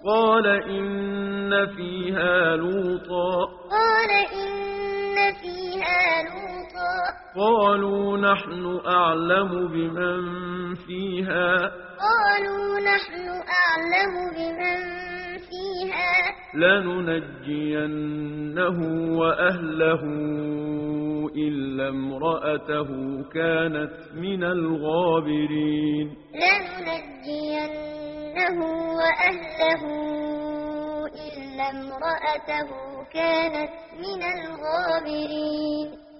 قال إن فيها لوطا قالوا نحن أعلم بمن فيها لننجينه وأهله إلا امرأته كانت من الغابرين إلا امرأته كانت من الغابرين